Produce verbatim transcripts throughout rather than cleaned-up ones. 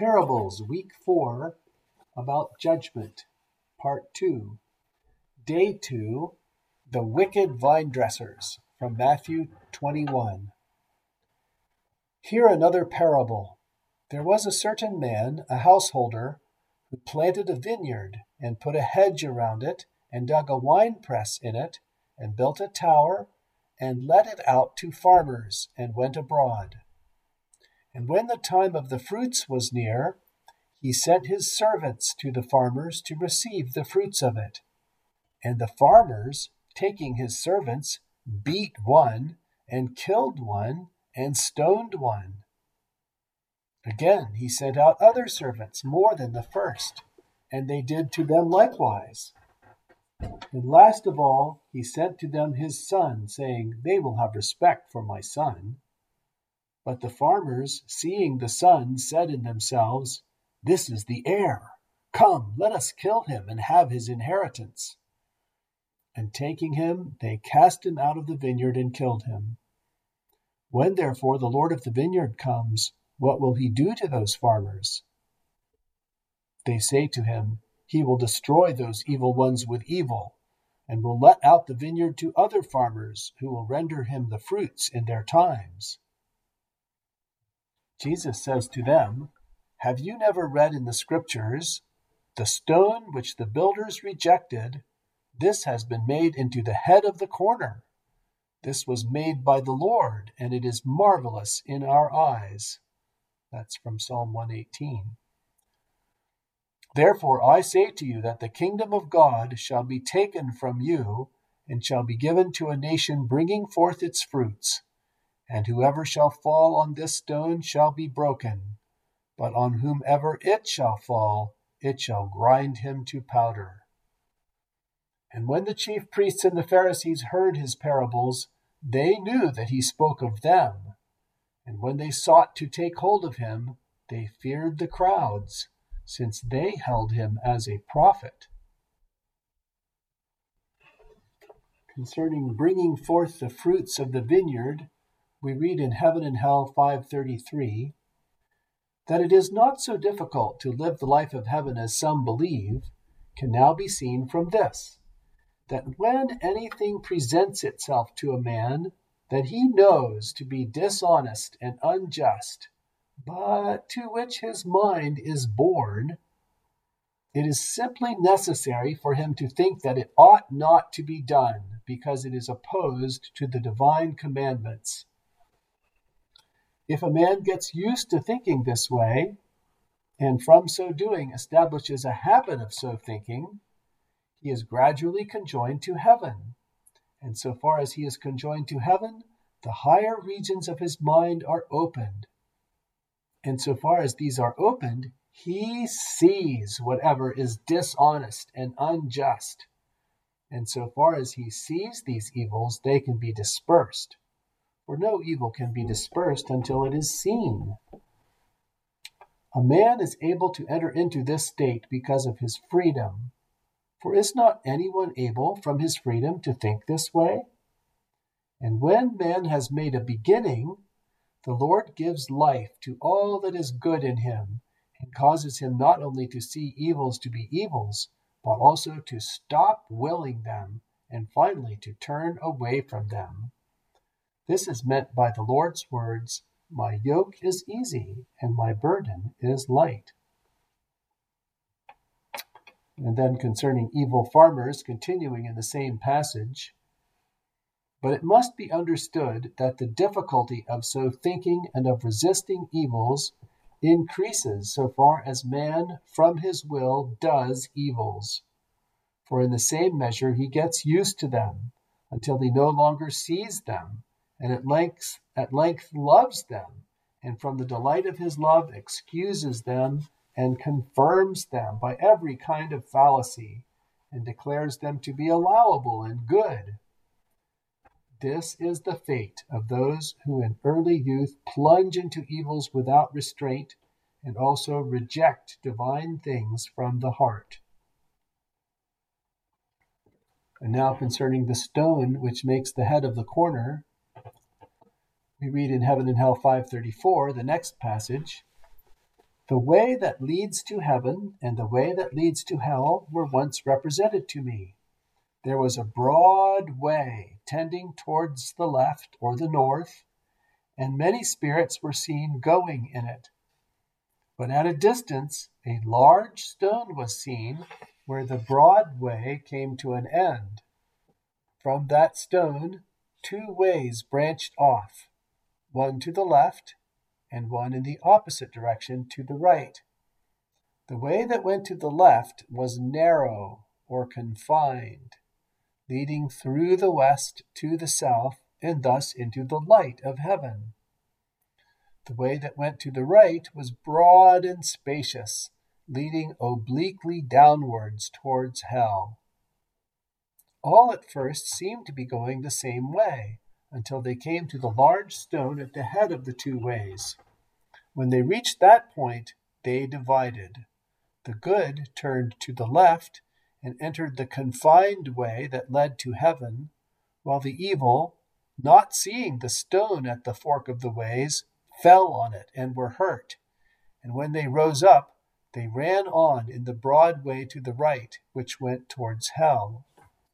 Parables, Week four, about Judgment, Part two. Day two, The Wicked Vine Dressers, from Matthew twenty-one. Hear another parable. There was a certain man, a householder, who planted a vineyard, and put a hedge around it, and dug a winepress in it, and built a tower, and let it out to farmers, and went abroad. And when the time of the fruits was near, he sent his servants to the farmers to receive the fruits of it. And the farmers, taking his servants, beat one, and killed one, and stoned one. Again he sent out other servants, more than the first, and they did to them likewise. And last of all he sent to them his son, saying, They will have respect for my son. But the farmers, seeing the son, said in themselves, This is the heir. Come, let us kill him and have his inheritance. And taking him, they cast him out of the vineyard and killed him. When therefore the Lord of the vineyard comes, what will he do to those farmers? They say to him, He will destroy those evil ones with evil, and will let out the vineyard to other farmers, who will render him the fruits in their times. Jesus says to them, Have you never read in the Scriptures, The stone which the builders rejected, this has been made into the head of the corner. This was made by the Lord, and it is marvelous in our eyes. That's from Psalm one eighteen. Therefore I say to you that the kingdom of God shall be taken from you, and shall be given to a nation bringing forth its fruits. And whoever shall fall on this stone shall be broken, but on whomever it shall fall, it shall grind him to powder. And when the chief priests and the Pharisees heard his parables, they knew that he spoke of them. And when they sought to take hold of him, they feared the crowds, since they held him as a prophet. Concerning bringing forth the fruits of the vineyard, we read in Heaven and Hell five thirty-three, that it is not so difficult to live the life of heaven as some believe, can now be seen from this, that when anything presents itself to a man that he knows to be dishonest and unjust, but to which his mind is born, it is simply necessary for him to think that it ought not to be done, because it is opposed to the divine commandments. If a man gets used to thinking this way, and from so doing establishes a habit of so thinking, he is gradually conjoined to heaven. And so far as he is conjoined to heaven, the higher regions of his mind are opened. And so far as these are opened, he sees whatever is dishonest and unjust. And so far as he sees these evils, they can be dispersed. For no evil can be dispersed until it is seen. A man is able to enter into this state because of his freedom. For is not anyone able from his freedom to think this way? And when man has made a beginning, the Lord gives life to all that is good in him, and causes him not only to see evils to be evils, but also to stop willing them, and finally to turn away from them. This is meant by the Lord's words, My yoke is easy, and my burden is light. And then concerning evil farmers, continuing in the same passage, But it must be understood that the difficulty of so thinking and of resisting evils increases so far as man from his will does evils. For in the same measure he gets used to them, until he no longer sees them, and at length, at length loves them, and from the delight of his love excuses them and confirms them by every kind of fallacy, and declares them to be allowable and good. This is the fate of those who in early youth plunge into evils without restraint, and also reject divine things from the heart. And now concerning the stone which makes the head of the corner, we read in Heaven and Hell five thirty-four, the next passage, The way that leads to heaven and the way that leads to hell were once represented to me. There was a broad way tending towards the left or the north, and many spirits were seen going in it. But at a distance, a large stone was seen where the broad way came to an end. From that stone, two ways branched off, one to the left and one in the opposite direction to the right. The way that went to the left was narrow or confined, leading through the west to the south and thus into the light of heaven. The way that went to the right was broad and spacious, leading obliquely downwards towards hell. All at first seemed to be going the same way, until they came to the large stone at the head of the two ways. When they reached that point, they divided. The good turned to the left and entered the confined way that led to heaven, while the evil, not seeing the stone at the fork of the ways, fell on it and were hurt. And when they rose up, they ran on in the broad way to the right, which went towards hell.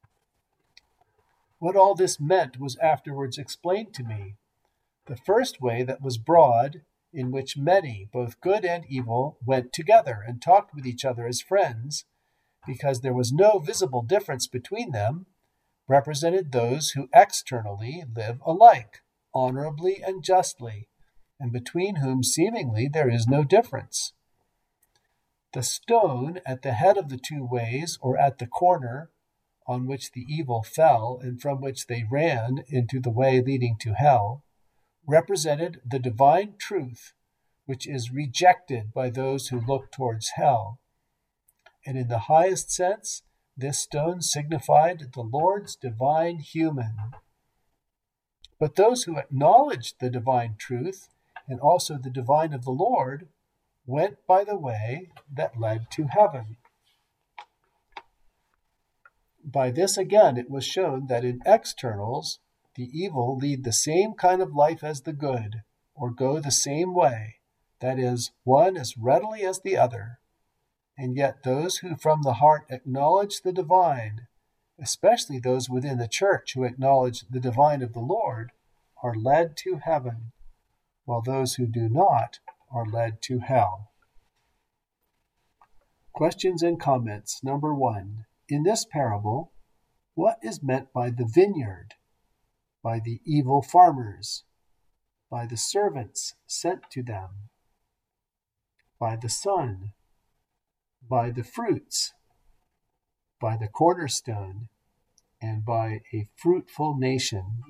What all this meant was afterwards explained to me. The first way that was broad, in which many, both good and evil, went together and talked with each other as friends, because there was no visible difference between them, represented those who externally live alike, honorably and justly, and between whom seemingly there is no difference. The stone at the head of the two ways, or at the corner, on which the evil fell and from which they ran into the way leading to hell, represented the divine truth, which is rejected by those who look towards hell. And in the highest sense, this stone signified the Lord's divine human. But those who acknowledged the divine truth and also the divine of the Lord went by the way that led to heaven. By this again it was shown that in externals the evil lead the same kind of life as the good, or go the same way, that is, one as readily as the other. And yet those who from the heart acknowledge the divine, especially those within the church who acknowledge the divine of the Lord, are led to heaven, while those who do not are led to hell. Questions and comments. Number one. In this parable, what is meant by the vineyard, by the evil farmers, by the servants sent to them, by the Son, by the fruits, by the cornerstone, and by a fruitful nation?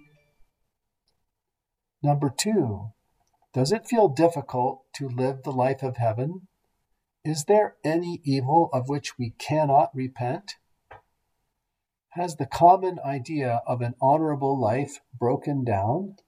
Number two, does it feel difficult to live the life of heaven? Is there any evil of which we cannot repent? Has the common idea of an honorable life broken down?